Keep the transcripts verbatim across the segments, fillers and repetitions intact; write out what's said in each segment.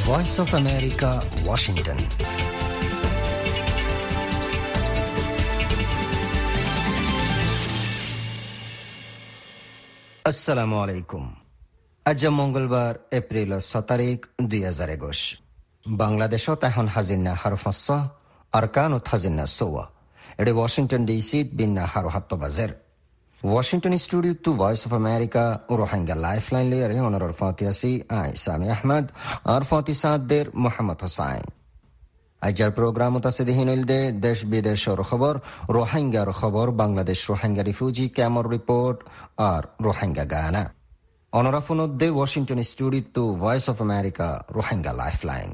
Voice of America, Washington. আসসালামু আলাইকুম। আজ মঙ্গলবার এপ্রিল ছয় তারিখ দুই হাজার একুশ। বাংলাদেশত এখন হাজিনা হার ফাঁস আর কানত হাজিনা সোয়া এটি ওয়াশিংটন ডিসিত বিন্না হার হাত্ত বাজের Washington studio to voice of America ও রোহিঙ্গা লাইফ লাইন লেয়ারে অনর ফাতিয়াসি আই সামি আহমদ আর ফাতিসাদের মোহাম্মদ হোসাইন। আইজার প্রোগ্রামত আছে দিহিনুল দে দেশ বিদেশের খবর, রোহিঙ্গার খবর, বাংলাদেশ রোহিঙ্গা রিফিউজি ক্যাম্পর রিপোর্ট আর রোহিঙ্গা গানা। অনরাফুনুদ দে Washington studio to voice of America Rohingya life line.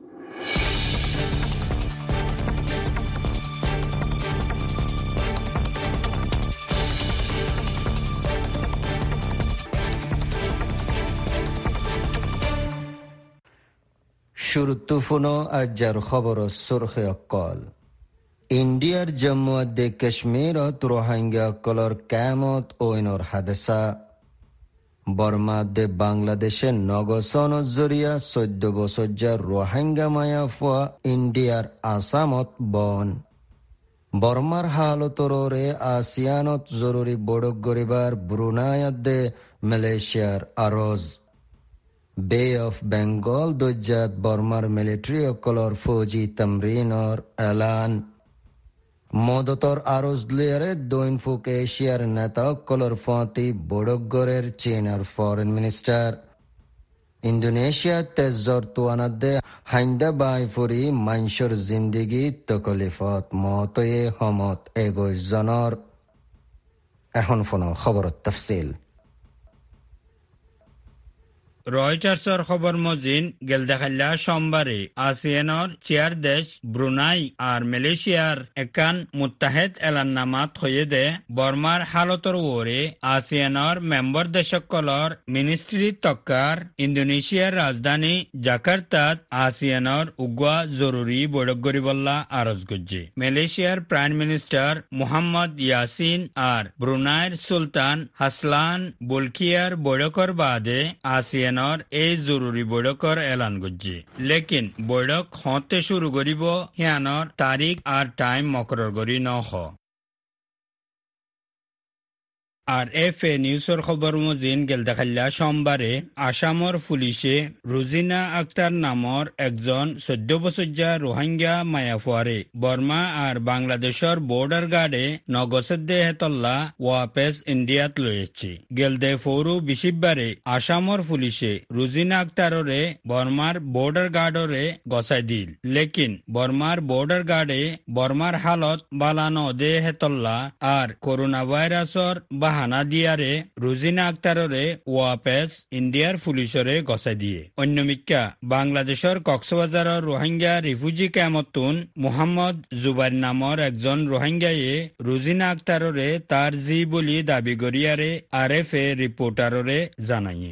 শুরুত্তুফুনো আজ্জার খবর সুরখে অকল। ইন্ডিয়ার জম্মু আদে কাশ্মীরত রোহিঙ্গা অকলর ক্যামত ওইনর হাদেসা। বর্মা দে বাংলাদেশের নগসন জরিয়া চৈদ্য বছর রোহিঙ্গা মায়াফুয়া ইন্ডিয়ার আসামত বন। বর্মার হালতরে আসিয়ানত জরুরি বড়ক গরিবার ব্রুনায়ত দে মালয়েশিয়ার আরজ। বে অফ বেঙ্গল দজ্জাত বর্মার মিলিটারি অকলর ফৌজি তমরিনর এলান। মদতর আরজ লিয়ারে দৈন ফুক এশিয়ার নেতা অকলর ফাঁতি বড়গরের চীনের ফরেন মিনিস্টার। ইন্দোনেশিয়া তেজর তুয়ানাদে হাইন্দা বাইফুরি মাইনসর জিন্দিগি তকলিফত মতয়ে হমত এগোশ জনর। এখন ফোন খবরত তফসিল। রয়টার্সর খবর মজিন গেল দেখাল্লা সোমবারে আসিয়ানর চেয়ার দেশ ব্রুনাই আর মালয়েশিয়ার একান মুত্তাহেদ এলান্নামাত হয়ে দে বর্মার হালতর ওরে আসিয়ানর মেম্বার দেশকলর মিনিস্ট্রি তক্কার ইন্দোনেশিয়ার রাজধানী জাকার্তাত আসিয়ানর উগুয়া জরুরি বৈঠক গরিবল্লা আরজ গজ্জে। মালয়েশিয়ার প্রাইম মিনিস্টার মোহাম্মদ ইয়াসিন আর ব্রুনাইর সুলতান হাসলান বুলকিয়ার বৈঠকর বাদে আসিয়ান এই জরুরি বৈঠকর এলান করছে। লেকিন বৈঠক হতে শুরু করিব হিয়ানর তারিখ আর টাইম মকরর করি নহ। আর এফ এ নিউজের খবর মজিন গেল দেখাল্লা সোমবারে আসামর পুলিশে রুজিনা আক্তার নামর একজন চৈদ্য বছর রোহিঙ্গা মায়াফুয়ারে বর্মা আর বাংলাদেশের বর্ডার গার্ডে নগসেদে হেতল্লা ওয়াপেস ইন্ডিয়াত লয়েছে। গেলদে ফৌরু বিশিববারে আসামর পুলিশে রুজিনা আক্তাররে বর্মার বর্ডার গার্ডরে গছাই দিল। লেকিন বর্মার বর্ডার গার্ডে বর্মার হালত বালানো দে হেতল্লা আর করোনা ভাইরাসর বা হানা দিয়ারে রুজিনা আক্তাররে ওয়াপেস ইন্ডিয়ার পুলিশরে গছাই দিয়ে। অন্যমিকা বাংলাদেশের কক্সবাজারের রোহিঙ্গা রিফিউজি ক্যাম্পতুন মোহাম্মদ জুবাইর নামর একজন রোহিঙ্গায়ে রুজিনা আক্তাররে তার জি বলি দাবি করিয়ারে আর এফ এ রিপোর্টাররে জানাই।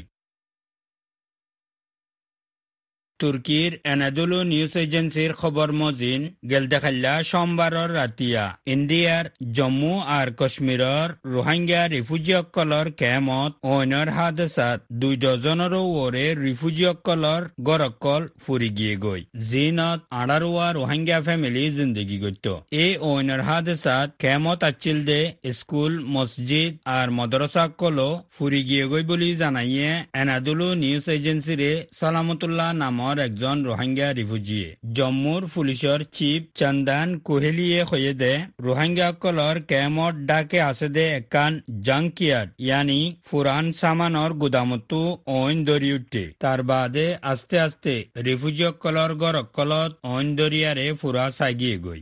তুর্কির এনাদুলু নিউজ এজেন্সির খবর মজিন গেল দেখাল্লা সোমবারর রাতিয়া ইন্ডিয়ার জম্মু আর কাশ্মীরর রোহিঙ্গা রিফিউজি অকলর ক্যাম্পত ওইনর হাদেসাত দুই ডজনেরও ওরে রিফিউজি অকলর গরকল ফুরি গিয়ে গই। জিনত আড়ারোয়া রোহিঙ্গা ফ্যামিলি জিন্দগি গইত। এই ওইনর হাদেসাত ক্যাম্পত আচিল দে স্কুল মসজিদ আর মদরসা কলো ফুরি গিয়ে গই বলি জানাইয়ে এনাদুলু নিউজ এজেন্সিরে সালামতুল্লাহ নাম একজন রোহিঙ্গা রিফিউজি। জম্মুর পুলিশের চিফ চন্দান কোহেলিয়ে কয়ে দে রোহিঙ্গা কলর ক্যাম্পত ডাকে আছে দে একান জাঙ্কিয়ার্ড ইয়ানি ফুরান সামানর গুদামতো অইন দরি উঠে। তার বাদে আস্তে আস্তে রিফিউজি কলর গড় কলত অইন দরিয়ারে ফুরা সাগিয়ে গই।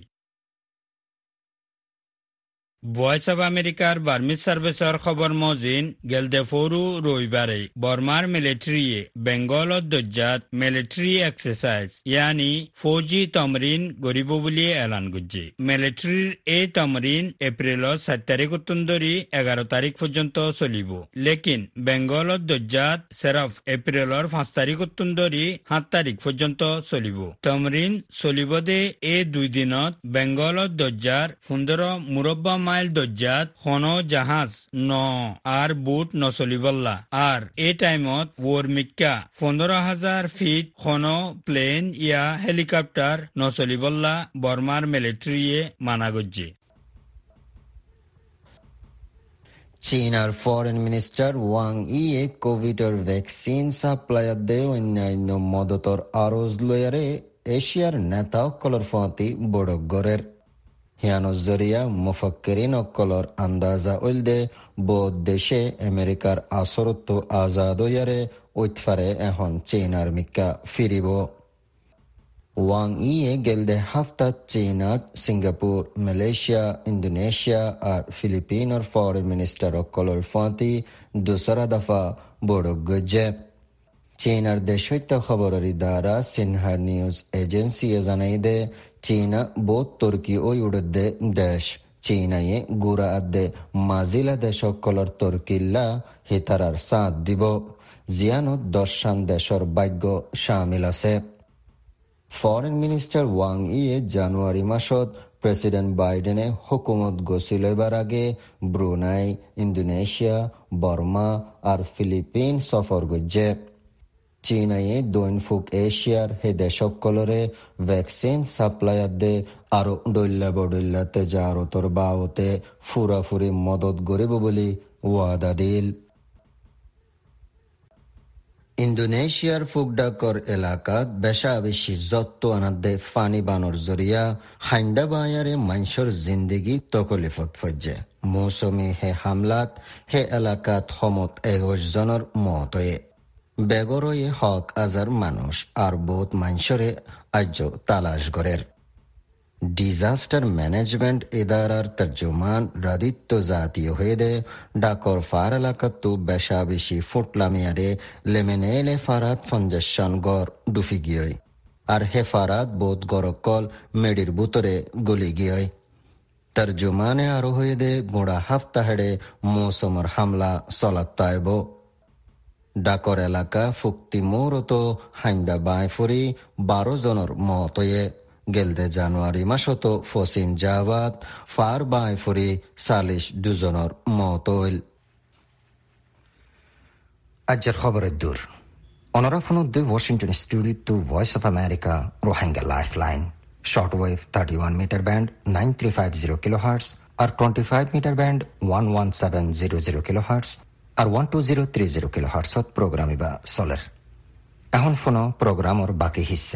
ভয়েস অব আমেরিকার বার্মিজ সার্ভিসের খবর মজিন গেলদে ফৌরু রবিবারে বর্মার মিলিটারিয়ে বেঙ্গলত দজ্জাত মিলিটারি এক্সারসাইজ ইয়ানি ফৌজি তমরিন গরিব বলি এলান করছে। মিলিটারির এই তমরিন এপ্রিলত সাত তারিখ ধরি এগারো তারিখ পর্যন্ত চলিব। লেকিন বেঙ্গলত দজ্জাত সেরফ এপ্রিলর পাঁচ তারিখ ধরি সাত তারিখ পর্যন্ত চলিব। তমরিন চলিব দে এই দুই দিনত বেঙ্গলত দজ্জার পনেরো মুরব্বা মাইল দজ্জাত হনো জাহাজ ন আর বুট নচলিবল্লা আর এ টাইমত ওর মিক্কা পনেরো হাজার ফিট হনো প্লেন ইয়া হেলিকপ্টার নচলিবল্লা বর্মার মিলিটারিয়ে মানা গজ্জে। চীনার ফরেন মিনিস্টার ওয়াং ইয়ে কোভিডর ভ্যাকসিন সাপ্লাইয়াদে অন্যান্য মদতর আরজ লয়ারে এশিয়ার নেতা অকলর ফতি বড়গরের হিয়ানোর জরিয়া মুফাক্কিরিন অকলর আন্দাজা উলদে বোধ দেশে আমেরিকার আসরত্ব আজাদ ইয়ারে ঐতফারে এখন চীনার মিক্কা ফিরিব। ওয়াং ইয়ে গেলদে হাফতাত চীনাত সিঙ্গাপুর, মালয়েশিয়া, ইন্দোনেশিয়া আর ফিলিপিনের ফরেন মিনিস্টার অকলর ফতি দুসরা দফা বড় গজ্জে। চীনার দেশৈত্য খবরের ইদারা সিনহার নিউজ এজেন্সি জানাই দে চীনা বোধ তুর্কি ওই উড়দে দেশ চীনায়ে গুড়া আদে মাজিলা দেশ অকলর তুর্কিল্লা হিতারার সাথ দিব জিয়ানত দর্শান দেশর ভাগ্য শামিল আছে। ফরেন মিনিস্টার ওয়াং ইয়ে জানুয়ারি মাসত প্রেসিডেন্ট বাইডেনে হুকুমত গছিলবার আগে ব্রুনাই, ইন্দোনেশিয়া, বর্মা আর ফিলিপিন সফর গজ্জে। চীনায়ে দৈনফুক এশিয়ার হে দেশকলরে ভ্যাকসিন সাপ্লাইয়াদে আরো ডল্লা বডল্লা তেজারতর বাওতে ফুরাফুরি মদত গরিব বলি ওয়াদা দিল। ইন্দোনেশিয়ার ফুকডাকর এলাকাত বেশা বেশি যত্ত আনাদে ফানি বানর জরিয়া হাইন্দা বায়ারে মানুষের জিন্দিগি তকলিফত ফজ্জে। মৌসুমি হে হামলাত হে এলাকাত সমত এগোশ জনের মত হয়ে বেগরয়ে হক আজার মানুষ আর বহুত মানুষরে আজ তালাশ গরের। ডিজাস্টার ম্যানেজমেন্ট ইদারার তর্জমান রাদিত্য জাতীয় হয়ে দে ডাকর ফার এলাকাত বেশা বেশি ফুটলামিয়ারে লেমেনেলে ফারাত ফঞ্জেশন গড় ডুফি গিয়ই আর হে ফারাত বোধ গরকল মেডির বুতরে গলি গিয়ই। তর্জমানে আরো হয়ে দে গোড়া হাফতা হেড়ে মৌসুমর হামলা চলাত তাইব। ডাকর এলাকা ফুক্তি মৌরত হাইন্দা বাঁয়ফুরি বারো জনের মতয়ে গেলদে জানুয়ারি মাসত ফসিন জাওয়াত ফার বাঁয়ফুরি সালিশ দুজনের মতইল। আজের খবরের দূর অনরাফনুদ্দে Washington studio to voice of America Rohingya lifeline shortwave thirty one metre band nine three five zero kilohertz আর twenty five metre band one one seven zero zero kilohertz আর one two zero three zero কিলো হার্টসত প্রোগ্রামিবা চলের। এখন phone প্রোগ্রামর বাকি হিস্সা।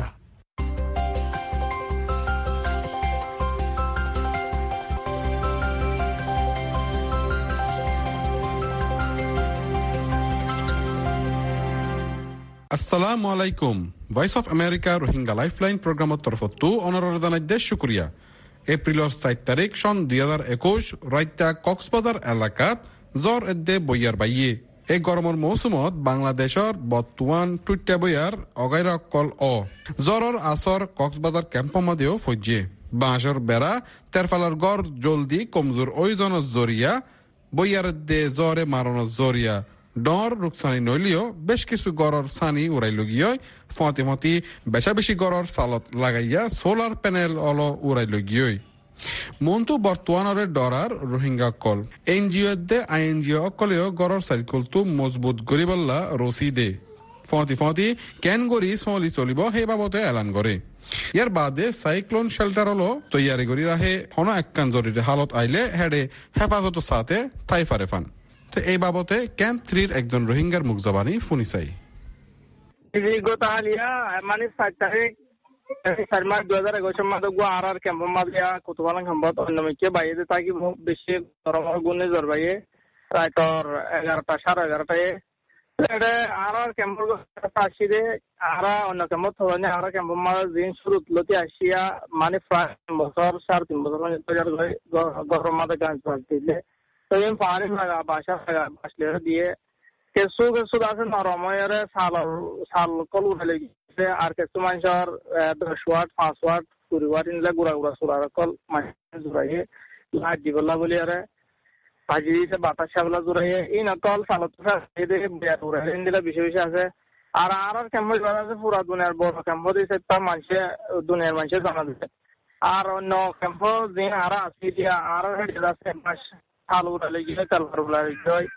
আসসালামু আলাইকুম। Voice of America Rohingya lifeline প্রোগ্রামের তরফত অনর জানাই শুক্রিয়া। এপ্রিলের সাত তারিখ সন দুই হাজার একুশ রাইতা কক্সবাজার এলাকাত জ্বর এদে বইয়ার বাইয়ে এই গরমের মৌসুমত বাংলাদেশর বর্তমান টুইটা বইয়ার অগাইরা কল অ জ্বরের আসর কক্সবাজার ক্যাম্পর মধ্যেও ফজ্জে বাঁশর বেড়া তেরফালার গড় জলদি কমজোর ওই জনের জরিয়া বইয়ার দে জ্বরে মারানোর জরিয়া ডর রুকসানি নইলিও বেশ কিছু গড়র সানি উড়াইল গিয়ে ফতি ফতি বেশা বেশি গড়র সালত লাগাইয়া সোলার প্যানেল অল উড়াইল গিয়ে মন্তু বর্তমানরে ডরার রোহিঙ্গা কল এনজিও দে আইএনজিও অকলেও গড়র সাইকেল তু মজবুত গরিবাল্লা রসি দে ফতি ফতি কেন গড়ি চলি চলিব সেই বাবদে এলান করে। ইয়ার বাদে সাইক্লোন শেল্টার হলো তৈয়ারি করি রাহে হন একখান জরুরি হালত আইলে হেডে হেফাজত সাথে থাই ফারে ফান। তো এই বাবদে ক্যাম্প থ্রির একজন রোহিঙ্গার মুখ জবানি শুনি চাই। মানে সাত তারিখ চার মাস দুই হাজার একুশ মাদক আর আর ক্যাম্প মাদিয়া কুতুবালাং সম্পদ অন্যমিকে বাইরে থাকি বেশি গরমের গুণে জ্বর বাইয়ে প্রায় তোর এগারোটা সাড়ে এগারোটায় আর আর ক্যাম্পর আসি দে আর অন্য ক্যাম্প থনে আর ক্যাম্প মাদ দিন শুরু লতি আসিয়া মানে প্রায় বছর সাড়ে তিন বছর গরম মাদে গাছ দিলে তো পানি লাগা বাসা লাগা বাসলে দিয়ে কেসু কেসু আছে নরময়ের সাল সাল কল উঠালে আর কিছু মানুষের দশ ওয়াট পাঁচ ওয়াট কুড়ি ওয়াট নিলে গুড়া গুড়া চুরার কল মানুষ জোড়াইয়ে লাইট দিবলা বলি আরে ভাজি দিতে বাতাস সাবলা জোড়াইয়ে এই না কল সালত বেয়ার উড়াই দিলে বেশি বেশি আছে আর আর ক্যাম্প আছে পুরা দুনিয়ার বড় ক্যাম্প দিয়েছে তা মানুষে দুনিয়ার মানুষে জানা দিচ্ছে আর অন্য ক্যাম্প দিন আর আসি দিয়া আর হেঁটে যাচ্ছে মাস আলু উড়ালে গিয়ে কালবার উড়ালে গিয়ে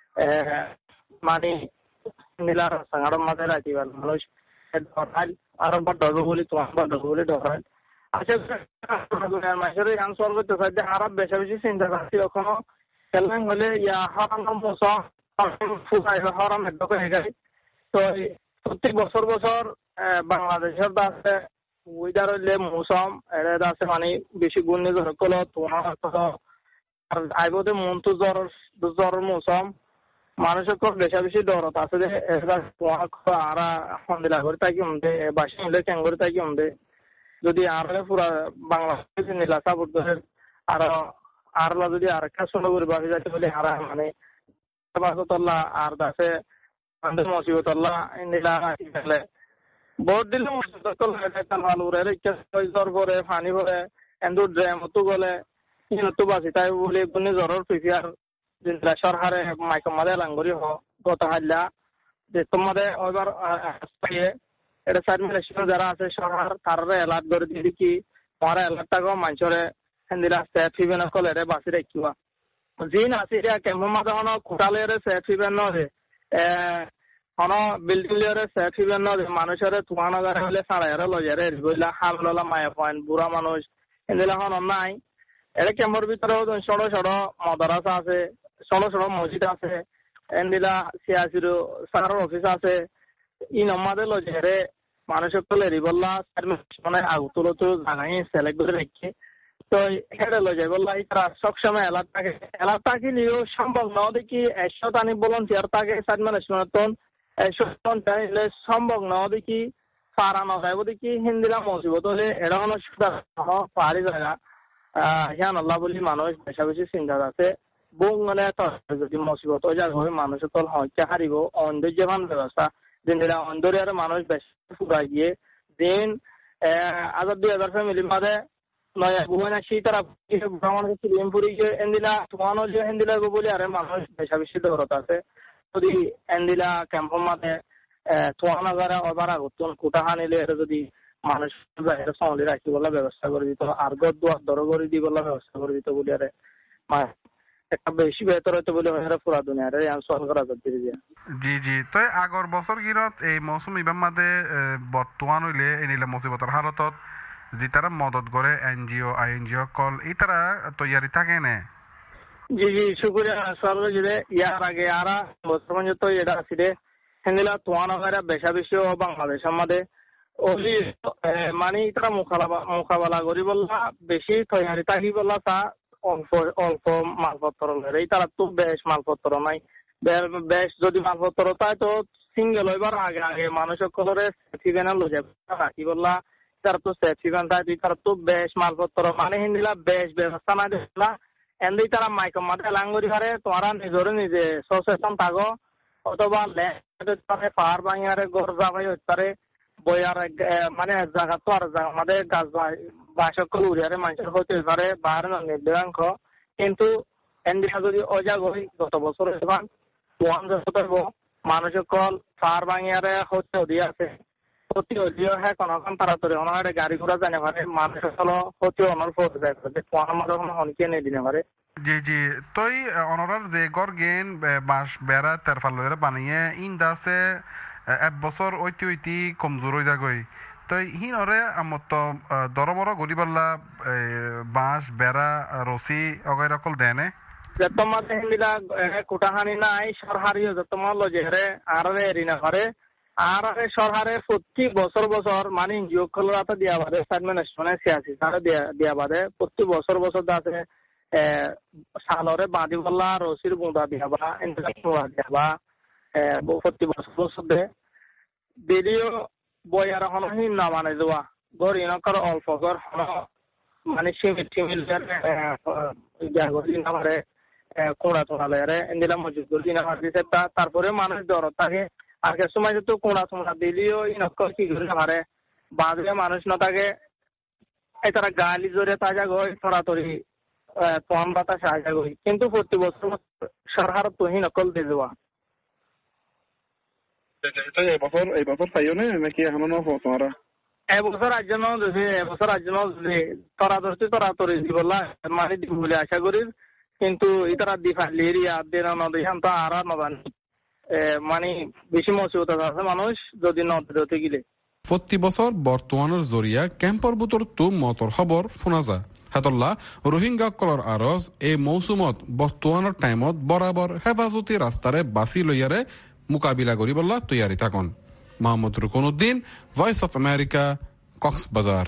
মানে নীলার সাঙ্গার মাঝে রাখি মানুষ ধরাল আর ডর বলি তোমার ডর বলি ধরাল আচ্ছা দুনিয়ার মানুষের আনসার করতে চাই যে আর বেশি বেশি চিন্তা করছি ওখানে খেলনা হলে ইয়া হরাম মৌসুম ফুসাই হরাম একদম হয়ে যায় তো প্রত্যেক বছর বছর বাংলাদেশের আছে ওয়েদার হইলে মৌসুম এটা আছে মানে বেশি ঘূর্ণিঝড় কল তোমার আর আইবতে মন তো জ্বর জ্বরের মৌসুম মানুষের খুব বেশি বেশি দরদ আছে যে তোমার আর সন্দিলা করে তাই কি মধ্যে বাসি মিলে চ্যাং করে তাই কি মধ্যে যদি আর পুরা বাংলাদেশ নীলা সাপোর্ট করে আর আর যদি আর একটা শুনে করে বাসি যাচ্ছে বলে আর মানে বাসতল্লা আর দাসে মসিবতল্লা নীলা গেলে ভোট দিলে মসজিদ উড়ে জ্বর ভরে পানি ভরে এন্দু ড্রেমতো গলে ইনতো বাসি তাই বলে কোনো জ্বরের প্রিপেয়ার জিনিসটা সরকারে মাইক মাদে লাঙ্গুরি হ গত হাইলা যে তোমাদের এবার পাইয়ে এটা সাইড মিলেশন যারা আছে সরকার তারা এলার্ট করে দিয়ে দেখি তোমার এলার্টটাকেও মানুষের হিন্দিরা সেফ হিবেন কলেরে বাসি রাখিবা জিন আছে এটা কেমন মাঝে হন কোটালের সেফ হিবেন নয় হন বিল্ডিং লিয়ারে সেফ হিবেন নয় মানুষের তোমার নগর হলে সাড়াইরে লজারে বইলা হাল ললা মায়া পয়েন্ট বুড়া মানুষ হিন্দিলা হন নাই এটা কেমর ভিতরেও ছোট ছোট মাদ্রাসা আছে ছোট ছোট মসজিদ আছে এন্দিলা সিয়াসির সারার অফিস আছে ই নমাদে লজেরে মানুষের তো লেরি বললা মানে আগুতুলো তো জানাই সিলেক্ট করে রেখে তো হেডে লজে বললা তারা সবসময় এলাট থাকে এলাট থাকে নিয়েও সম্ভব ন দেখি একশো টানি ভলান্টিয়ার থাকে সাইড ম্যানেজমেন্ট একশো টানিলে সম্ভব ন দেখি ফারানো যাইব দেখি হিন্দিরা মসজিদ হলে এটা কোনো সুবিধা পাহাড়ি জায়গা হিয়ান আল্লাহ বলি মানুষ বেশা বেশি চিন্তা আছে বউ মানে যদি মুসিবত ওই জায়গা হয় মানুষের তল হচ্ছে হারিব অন্ধ যেমন ব্যবস্থা দিনদিরা অন্ধরে মানুষ বেশি ফুরাই গিয়ে দিন আজাদ দুই হাজার ফ্যামিলি মাঝে নয় বুহানা সেই তারা ভ্রমণ ফুরি গিয়ে এন্দিলা তোমানো যে হেন্দিলা গো বলি আরে মানুষ বেশা বেশি দৌড়ত আছে যদি এন্দিলা ক্যাম্প মাঝে তোমানা যারা ওবার আগত কোটা হানিলে এটা যদি মানুষ বাইরে সামলি রাখি বলা ব্যবস্থা করে দিত আর গদ দুয়ার দর করে দি বলা ব্যবস্থা করে দিত বলি আরে একটা বেশি বেহতর হইতে বলে হয় পুরা দুনিয়ারে আনসার করা যাচ্ছে দিয়া জি জি তো আগর বছর গিরত এই মৌসুম ইবাম মাদে বর্তমান হইলে এনিলে মুসিবতর হালতত যে তারা মদত করে এনজিও আইএনজিও কল এই তারা তৈয়ারি থাকে না জি জি শুক্রিয়া সর্ব জিদে ইয়ার আগে আরা বর্তমান যত এটা আছে হেন্দিলা তোয়ানো গারা বেশা বেশি ও বাংলাদেশের মধ্যে ওলি মানে তারা মোকাবেলা মোকাবেলা করি বললা বেশি তৈয়ারি থাকি বললা তা অল্প অল্প মালপত্র এই তারা তো বেশ মালপত্র নাই বেশ যদি মালপত্র তাই তো সিঙ্গেল হইবার আগে আগে মানুষের কলরে সেফটি ব্যানার লো যাবে রাখি বললা তারা তো সেফটি ব্যান তাই তুই তারা তো বেশ মালপত্র মানে হিন্দিলা বেশ ব্যবস্থা না দিলা এন্দি তারা মাইক মাঠে লাঙ্গুরি হারে তোমরা নিজরে নিজে সচেতন থাকো অথবা পাহাড় ভাঙিয়ারে গড় যাবাই হতে বইয়ার মানে জায়গা তো আর আমাদের গাছ বাসকল উড়িয়ারে মানুষের হতে পারে বাহার নির্দেশাঙ্ক কিন্তু এন্ডিয়া যদি অজাগ হই গত বছর এবার ওয়ান যাবো মানুষের কল পাহাড় ভাঙিয়ারে হতে অধিক আছে হতে অধিক হ্যাঁ কোনো তাড়াতাড়ি অনারে গাড়ি ঘোড়া জানে পারে মানুষের কল হতে অনর পড়ে যায় কোন মাঝে কোনো হনকে নিয়ে দিনে পারে জি জি তই অনরার যে গর গেন বাঁশ বেড়া তেরফাল বানিয়ে ইন্দাসে এক বছর ঐতি ঐতি কমজোর হয়ে যাগই তো হিনরে আমার তো দরমর গরিবাল্লা বাঁশ বেড়া রসি অগৈর অকল দেনে তোমার হিন্দিলা কোটাহানি নাই সরহারি তোমার লজেরে আর এরিনা করে আর সরকারে প্রতি বছর বছর মানে এনজিও কলরাতে দিয়া বাদে সাইড ম্যানেজমেন্ট সিয়াসি তারা দিয়া বাদে প্রতি বছর বছর আছে সালরে বাঁধি বললা রসির গুঁড়া দিয়া বা গুঁড়া দিয়া বা প্রতি বছর বছর দে দিদিও বইয়ার হন না মানে যাওয়া গর ইনকর অল্প গর হন মানে সিমিট সিমিট দিন আমারে কোড়া তোড়া লেয়ারে এন্দিলা মজুদ করে দিন আমার দিছে তারপরে মানুষ দর থাকে আগের সময় তো কোড়া তোমরা দিলিও ইনকর কি করে আমারে বাঁধলে মানুষ না থাকে এই তারা গালি জোরে তাজা গই থরাথরি পন বাতা সাহায্য করি কিন্তু প্রতি বছর সরকার তুহি নকল দিয়ে দেওয়া এই বছর এই বছর পাইও না নাকি এখনো না তোমরা এবছর রাজ্য ন যদি এবছর রাজ্য ন যদি তরাদর্শি তরাতরি দিবলা মানে দিব বলে আশা করি, কিন্তু ইতারা দি ফাইলি এরিয়া দেন নদী তো আর নদানি মানে বেশি মসিবত আছে মানুষ যদি নদীতে গিলে প্রতি বছর বর্তমানের জরিয়া ক্যাম্পর বুতর তো মতর খবর শোনা যায় হেতল্লা রোহিঙ্গা কলর আরজ এই মৌসুমত বর্তমানের টাইমত বরাবর হেফাজতি রাস্তারে বাসি লইয়ারে মোকাবিলা করিবল্লা তৈয়ারি থাকুন। Mohammad Ruknuddin, voice of America, Cox's Bazar.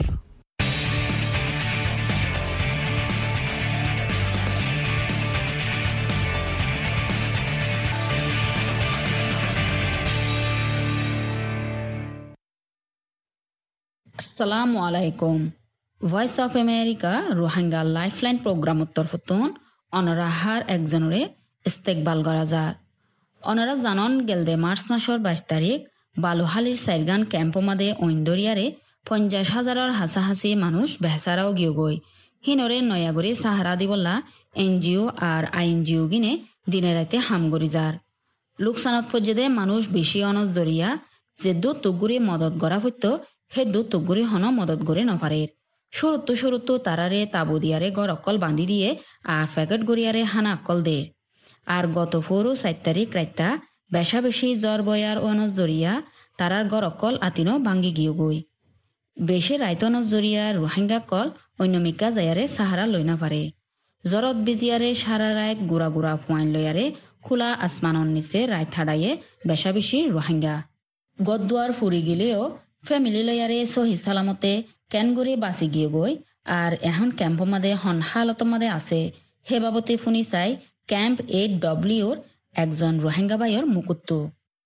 আসসালামু আলাইকুম। Voice of America Rohingya lifeline প্রোগ্রামত তরফতন অনরাহার একজনরে ইস্তেকবাল করা যার। অনরা জানন গেলদে মার্চ মাসের বাইশ তারিখ বালুহালির সাইরগান ক্যাম্প মাদে ঐন্দরিয়ারে পঞ্চাশ হাজারের হাসাহাসি মানুষ বেহসারাও গিয়ে গই হিনরে নয়াগরি সাহারা দিবল্লা এনজিও আর আইএনজিও গিনে দিনে রাতে হামগরি যার। লোকসানত পর্যাদে মানুষ বেশি অনজ জরিয়া যে দু তুগুরি মদত গড়া হইত হে দু তুগুরি হন মদত গড়ে নপারের। সরত্তু সরত্তু তারারে তাবু দিয়ারে গড় অকল বান্ধি দিয়ে আর প্যাকেট গড়িয়ারে হানা অকল দে। আর গত ফোর ও চার তারিখ রাইতা বেশা বেশি জ্বর বয়ার অনজ জরিয়া তারার গড় অকল আতিনো ভাঙ্গি গিয়ে গই। বেশি রাইতনজ জরিয়া রোহিঙ্গা কল অন্যমিকা যায়ারে সাহারা লই না পারে। জ্বরত বিজিয়ারে সারা রায় গুড়া গুড়া ফুয়াইন লয়ারে খোলা আসমানর নিচে রায় থাড়াইয়ে বেশা বেশি রোহিঙ্গা গদুয়ার ফুরি গেলেও ফ্যামিলি লয়ারে সহি সালামতে কেনগুড়ি বাঁচি গিয়ে গই। আর এখন ক্যাম্প মাদে হন হালত মাদে আছে হে বাবতে শুনি চাই ক্যাম্প এইট ডব্লিউর একজন রোহিঙ্গা বাইর মুকুত্তু।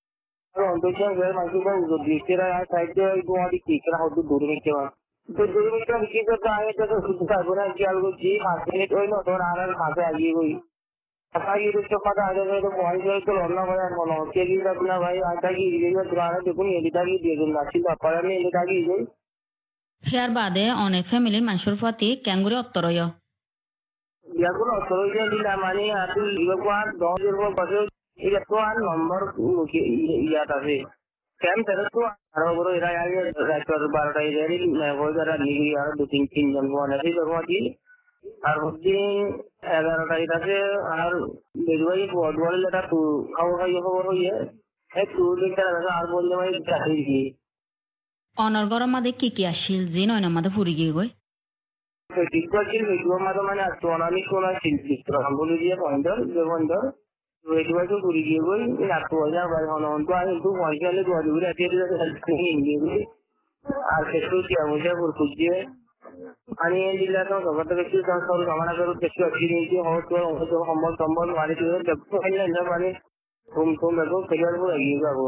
হেয়ার বাদে অনেক ফ্যামিলির মানুষের প্রতি ক্যাঙ্গুরি অত্তরয় ইয়াগুলো অত্তরয় দিলা মানে আপনি ইবাকুয়ার দশ বছর এটা তো আর নম্বর ইয়াত আছে ক্যাম্প তারা তো আরো বড় এরা আগে রাত বারোটা এরিয়ারি যারা নিগি আর দু তিন তিনজন বোন আছে জন্মটি আর হচ্ছে এগারোটা আছে আর বেরুয়াই বদওয়ালি লেটা তু খাওয়া খাইয়ে খবর হইয়ে এই তু দেখতে আর বললে মানে চাকরি কি অনর্গর মাদে কি কি আসিল যে নয় মাদে ফুরি গিয়ে গই টিকটকিল ভিডিও মাদে মানে আসtronomy কোনা চিন্তিত বলে দিয়ে পয়েন্টার যে পয়েন্টার রেডিওটো পুরি গিয়ে গই আর তো হাজার বাই হলো তো আমি তো পয়সালে তো আজুরে আছে দিয়ে আর সেটু কি আমজা পুর কুজিয়ে আমি এই জিল্লাতে জগতে বেশি সংস্কার কামনা করি কিছু অ্যাক্টিভিটি হয় তো হয়তো সম্বল সম্বল মানে তো দেখতে পাইলে না মানে তুম তুম দেখো ক্লিয়ার হয়ে গিয়ে যাবো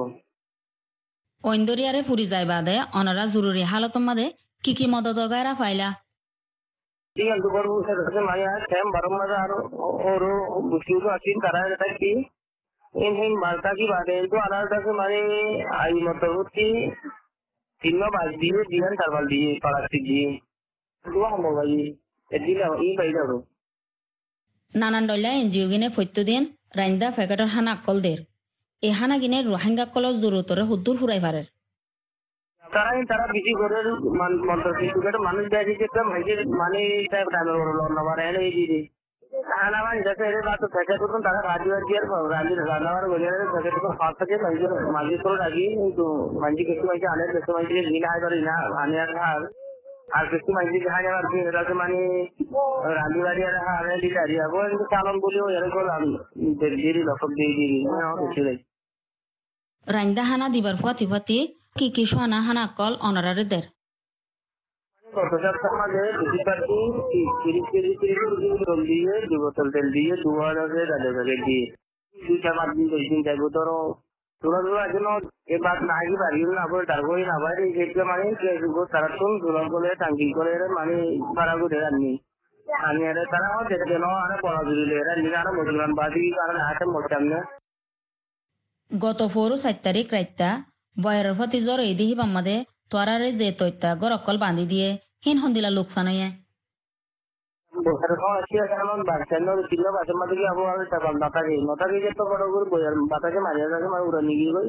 ঐন্দরিয়ারে ফুরি যায় বাদে অনরা জরুরি হালত মাদে কি কি মদত গায়রা ফাইলা ঠিক আছে বড় স্যার মানে আর টাইম বারবার আর और बुशियो आखिर करा रहता है कि इन इन मार्का की बात है तो अनारदा से माने आई मतलब कि तीनों बाज दिए जीवन तरवाल दिए परास्ती दिए दुआ हम होगा ये এদিকে এই পাইলা গো নানান দলা এনজিও গিনে ফৈত্য দিন রাইন্দা ফেকাটার হানা কল দের এই হানা গিনে রোহিঙ্গা কলর জরুরতরে হুদ্দুর ফুরাই পারে তারা তারা বিজি করে মন্ত্র কিন্তু মানুষ দেয় যে মানে মানে টাইপ ডায়মন্ড হলো না মানে এই দিদি আনামান যাতে এর বাত থেকে তো তারা রাজু আর জিয়ার রাজু রানাবার বলে থেকে তো ফাস থেকে মাঝে মাঝে তো রাগি তো মাঝে কিছু মাঝে আনে কিছু মাঝে দিন আয় পারি না আনে আর আর কিছু মাঝে দেখা যাবার কি এটাকে মানে রাজু বাড়ি আর আনে দিতারি আবো কিন্তু কারণ বলিও এরকম আমি দেরি লক্ষ দিয়ে দিই না কিছু নাই রাইন্দা হানা দিবার ফাতি ফাতি কি কি সোনা হানা কল অনারারে দের গত সপ্তাহ মাঝে বেশিরভাগই তিরিশ কেজি তিরিশ কেজি জল দিয়ে দু বোতল তেল দিয়ে দু হাজার ডালে প্যাকেট দিয়ে দুই চার পাঁচ দিন দশ দিন যাইব ধরো তোরা তোরা যেন এ বাদ না কি পারি না বলে তারপরে না বাইরে যেটা মানে সারাক্ষণ জোলার করে টাঙ্কি করে মানে ভাড়া করে আনি আমি আরে তারা যেটা যেন আরে পড়া দিলে এরা নিয়ে আরো মুসলমান বাদী কারণ হাতে মোটাম না গত ফোর চার তারিখ রাইতা বয়ের ফতি জ্বর এই দিহি বাম্মাদে তোরারে যে তৈতা গর অকল বান্ধি দিয়ে হিন হন্দিলা লোকসান হয়ে বাতাসে মারিয়া যাচ্ছে মানে উড়া নিয়ে গিয়ে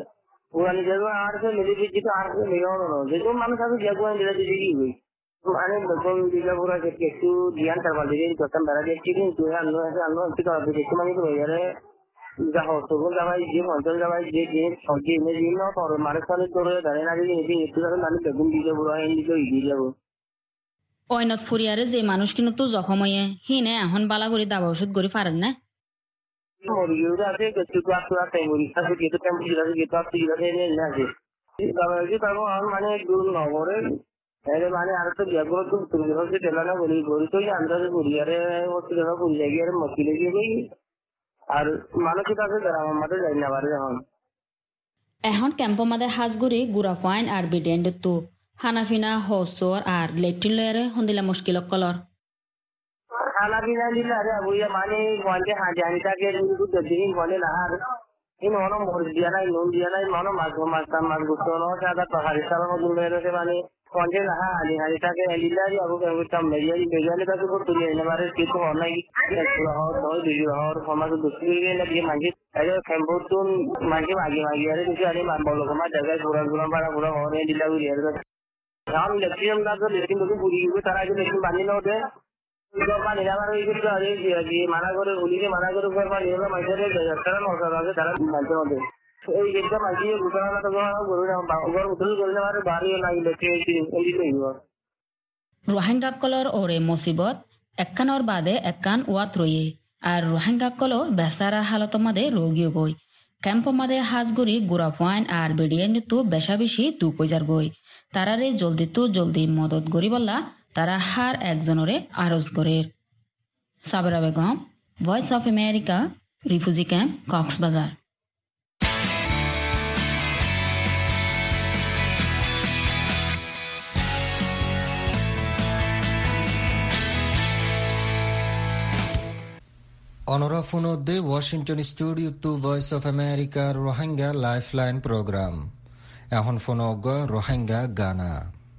পুরানি জায়গা আর কে মিলি দিচ্ছি আর কে মিলানো না যেগুলো মানুষ আছে জায়গা দিলে দিদি কি হই মানে লোকজন দিলে পুরো যে একটু ধ্যান করবা দিদি যখন বেড়া দিচ্ছি কিন্তু আনো আনো একটু করা দিচ্ছি মানে তো এবারে যা হতো যাবাই যে অঞ্চল যাবাই যে যে সবজি এনে দিন না পর মানুষ মানুষ করে দাঁড়িয়ে না দিদি এটি একটু করে মানুষ বেগুন দিয়ে পুরো এনে দিতে দিয়ে যাবো অইনত ফুরিয়ারে যে মানুষ কিন্তু তো জখম হয়ে হিনে এখন বালা করে দাবা ওষুধ করে পারেন না মুরগিগুলো আছে কিছু আছে আছে মুরগি আছে কিছু টেম্পারেচার আছে কিছু আছে আছে এনে এনে আছে তারপরে কি তারপর মানে দূর নগরে এর মানে আর তো যেগুলো তো তুমি হচ্ছে তেলা না বলি বলি তো আন্দাজে ফুরিয়ারে হচ্ছে দেখা ফুরি যাই আর মকিলে গিয়ে গই আর মানুষের কাছে গ্রাম আমাদের যাই না পারে এখন এখন ক্যাম্প মাদে হাজগুড়ি গুড়া ফাইন আর বিডেন্ড তো হানাফিনা হসর আর লেট্রিন লয়ারে হন্দিলা মুশকিল কলর খানা পিনা দিলে আরে বুইয়া মানে গঞ্জে হাঁটি হাঁটি থাকে কিন্তু দিন গনে না আর ইন মনো মরিচ দিয়া নাই নুন দিয়া নাই মনো মাছ মাছ মাছ গুছো ন সাদা পাহাড়ি সারা মজুল মেরে মানে গঞ্জে না হাঁটি হাঁটি থাকে এলিলারি আবু কাম মেরিয়ারি বেগালে তাকে কো তুলি এনে মারে কিছু অনলাই একটু হওয়ার নয় দুই হওয়ার সমাজ দুষ্কৃতি গেলে দিয়ে মাঝে আরে খেম্বুতুন মাঝে মাগে মাগে আরে কিছু আরে মান বলো কমা জায়গায় ঘোরা ঘোরা পাড়া ঘোরা হরে দিলা উড়ি আরে এখন লেট্রিন না তো লেট্রিন তো পুরি গিয়ে তারা যে লেট্রিন বানি না ওঠে পানি আমার ওই কিন্তু আরে মানা করে উলিকে মানা করে পানি হলো মাঝে তারা নজর আছে তারা মাঝে মধ্যে এই যেটা মাঝে গুছানো না তো গরু ঘর উঠল করে আমার বাড়িও নাই লেট্রিন এই দিতে রোহিঙ্গা কলর ওরে মুসিবত একখানোর বাদে একখান ওয়াত রয়ে আর রোহিঙ্গা কল বেচারা হালত মাদে রোগীও গই ক্যাম্প মাদে হাজগুড়ি গুড়া ফাইন আর বেডিয়ান তো বেশা বেশি দু কইজার গই তারারে জলদি তো জলদি মদত গরি বললা তারা হার একজনরে আরজ গরের Sabra Begum voice of America refugee camp Cox's Bazar অনরা ফোনদে Washington studio to voice of আমেরিকার রোহিঙ্গা লাইফলাইন প্রোগ্রাম এখন ফোনগ রোহিঙ্গা গানা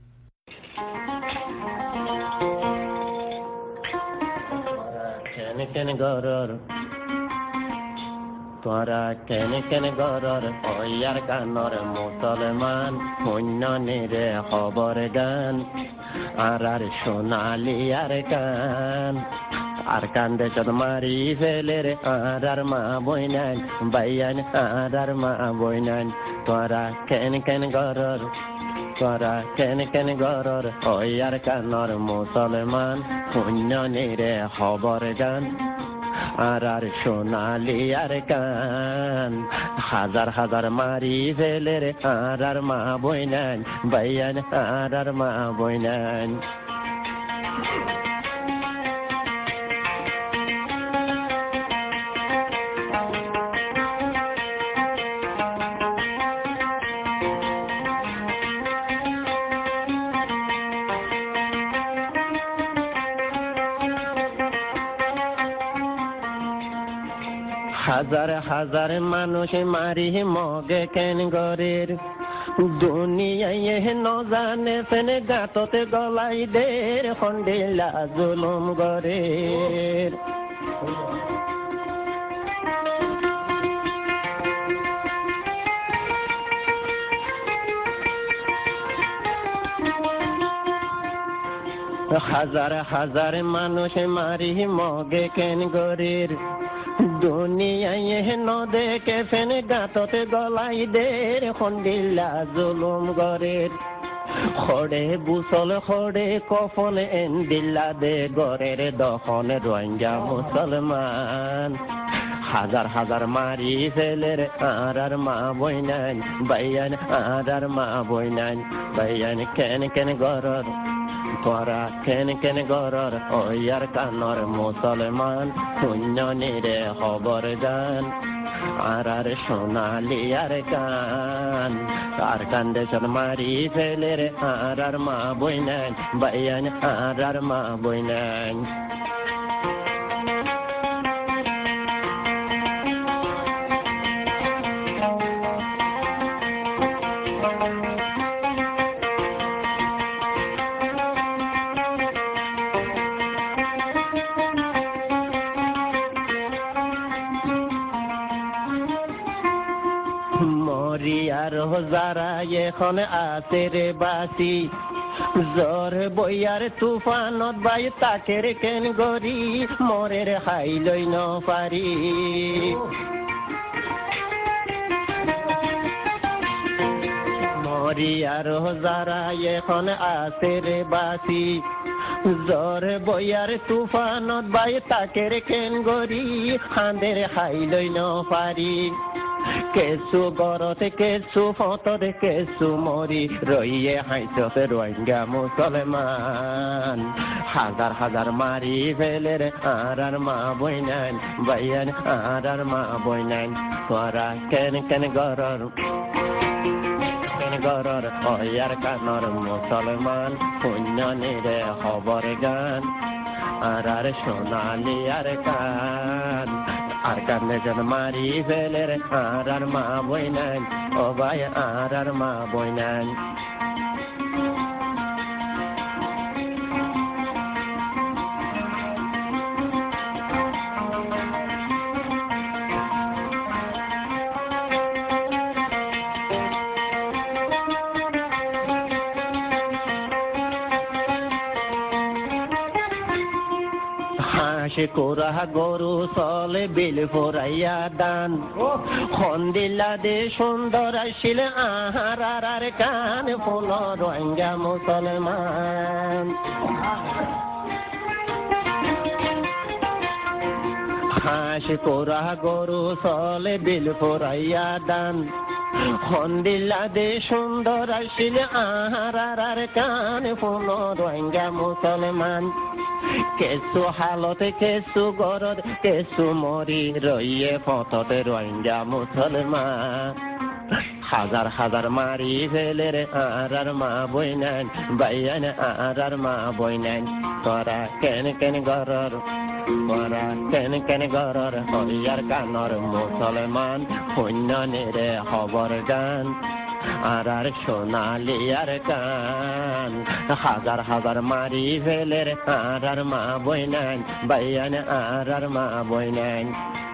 কেন গরর তোরা কেন কেন গরর ওয়ার কানর মুসলমান শূন্য নিরে খবর গান আর আর সোনালি আর কান আর কান্দে চত মারি ফেলে রে আর আর মা বইনান বাইয়ান আর আর মা বইনান তোরা কেন কেন গরর তোরা কেন কেন গরর ওয়ার কানর মুসলমান শূন্য নিরে খবর গান আর আর সোনালি আর কান হাজার হাজার মারি ফেলে রে আর আর মা বইনান বাইয়ান আর আর মা বইনান হাজার হাজার মানুষ মারি মগে কেন গরের দুনিয়ায় ন জানে ফেনে গাততে গলাই দের খন্ডিলা জুলুম গরের হাজার হাজার মানুষ মারি মগে কেন গরের দুনিয়ায় ন দেখে ফেনে গাততে গলাই দের খন্ডিলা জুলুম গরের খড়ে বুসল খড়ে কফল এন দিল্লা দে গরের দখন রোহিঙ্গা মুসলমান হাজার হাজার মারি ফেলের আর আর মা বইনান বাইয়ান আর আর মা বইনান বাইয়ান কেন কেন গরর তোরা কেন কেন গরর ওয়ার কানর মুসলমান শূন্য নিরে খবর গান আর আর সোনালি আর কান আর কান্দে চল মারি ফেলে রে আর আর মা বইনান বাইয়ান আর আর মা বইনান মরি আর যারা এখন আছে রে বাসি জ্বর বইয়ার তুফানত বাই তাকের কেন গরি মরের হাই লই ন পারি মরি আর যারা এখন আছে রে বাসি জ্বর বইয়ার তুফানত বাই তাকের কেন গরি খান্দের হাই লই ন পারি কেসু গরতে কেসু ফতরে কেসু মরি রইয়ে হাইতে রোহিঙ্গা মুসলমান হাজার হাজার মারি ফেলের আর আর মা বইনান বাইয়ান আর আর মা বইনান তোরা কেন কেন গরর কেন গরর ওয়ার কানর মুসলমান পুণ্য নিরে খবর গান আর আর সোনালি আর কান আর কানে জন মারি ফেলের আর আর মা বইনান ও ভাই আর আর মা বইনান হাসে কোরা গরু চলে বিল ফোরাইয়া দান খন্দিল্লা দে সুন্দর আসিল আহার আর আর কান ফুল রোহিঙ্গা মুসলমান হাসে কোরা গরু চলে বিল ফোরাইয়া দান খন্দিল্লা দে সুন্দর আসিল আহার আর আর কান ফুল রোহিঙ্গা মুসলমান কেসু হালতে কেসু গরদ কেসু মরি রইয়ে পথতে রোহিঙ্গা মুসলমান হাজার হাজার মারি ফেলের আর আর মা বইনান বাইয়ান আর আর মা বইনান তোরা কেন কেন গরর তোরা কেন কেন গরর হইয়ার কানর মুসলমান পুণ্য নিরে খবর গান আর আর সোনালি আর কান হাজার হাজার মারি ফেলের আর আর মা বইনান বাইয়ান আর আর মা বইনান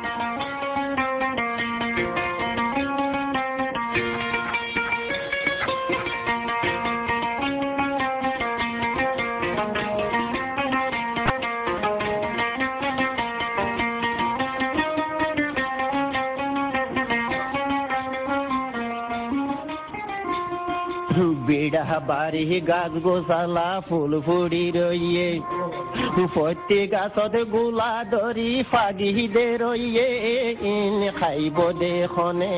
বিড়া বাড়ি গাছ গোসালা ফুল ফুড়ি রইয়ে প্রতি গাছত গুলা ধরি ফাগি দে রইয়ে ইন খাইব দেখনে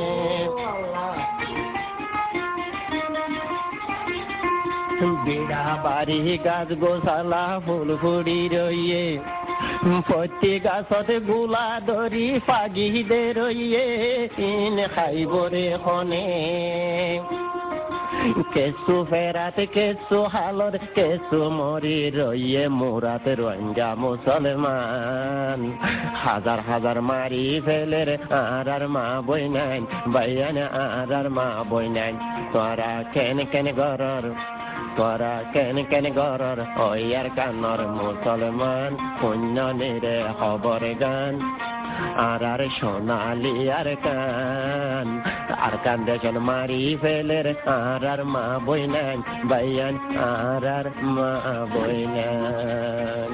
বিড়া বাড়ি গাছ গোসালা ফুল ফুড়ি রইয়ে প্রতি গাছত গুলা ধরি ফাগি দে রইয়ে ইন খাইব দেখনে কেসু ফেরাতে কেসু হালর কেসু মরি রইয়ে মুরাতে রোহিঙ্গা মুসলমান হাজার হাজার মারি ফেলের আর আর মা বইনান বাইয়ান আর আর মা বইনান তোরা কেন কেন গরর তোরা কেন কেন গরর ওয়ার কানর মুসলমান পুণ্য নিরে খবর গান আর আর সোনালি আর কান আর কান দেশন মারি ফেলের আর আর মা বইনান বাইয়ান আর আর মা বইনান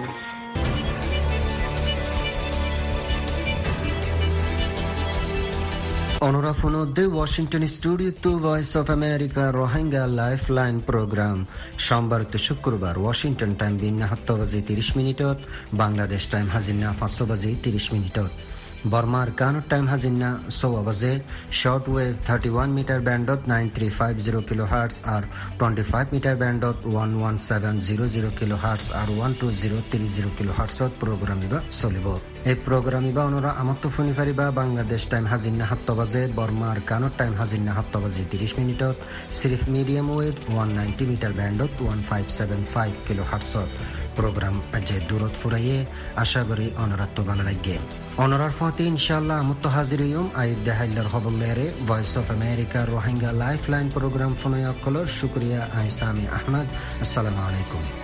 Honora Fonode, Washington Studio to Voice of America Rohingya Lifeline Program সোমবার to শুক্রবার ওয়াশিংটন টাইম বিন্না সাতটা বাজি ত্রিশ মিনিটত বাংলাদেশ টাইম হাজিনা পাঁচটা বাজি ত্রিশ মিনিটত বর্মার কানুর টাইম হাজিনা ছয় বাজে short wave thirty one metre ব্যান্ডত nine three five zero kilohertz আর টোয়েন্টি ফাইভ মিটার ব্যান্ডত one one seven zero zero kilohertz আর one two zero three zero কিলো হার্টসত প্রোগ্রাম ইবা চলিব এই প্রোগ্রাম ইবা অনরা আমতো শুনি পারিবা বাংলাদেশ টাইম হাজিনা সাতটা বাজে বর্মার কানুর টাইম হাজিনা সাতটা বাজি ত্রিশ মিনিটত সিরিফ medium wave one ninety metre ব্যান্ডত ওয়ান ফাইভ সেভেন ফাইভ কিলো হার্টসত program aje durot furaye asha gori onoratto bala lagge onorar fati inshallah amutto haziriyum ay dahillar hobollere voice of america rohingya lifeline program funaya kolor shukriya ay sami ahmad assalamu alaikum